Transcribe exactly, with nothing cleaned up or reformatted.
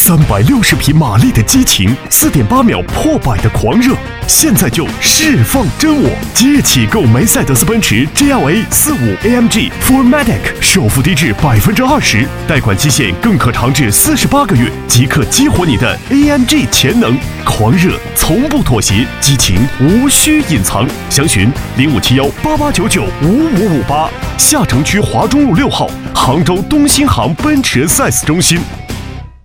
三百六十匹马力的激情，四点八秒破百的狂热，现在就释放真我！即日起购梅赛德斯奔驰 G L A 四五 A M G four matic， 首付低至百分之二十，贷款期限更可长至四十八个月，即刻激活你的 A M G 潜能！狂热从不妥协，激情无需隐藏。详询零五七幺八八九九五五五八，下城区华中路六号，杭州东新航奔驰 四 S 中心。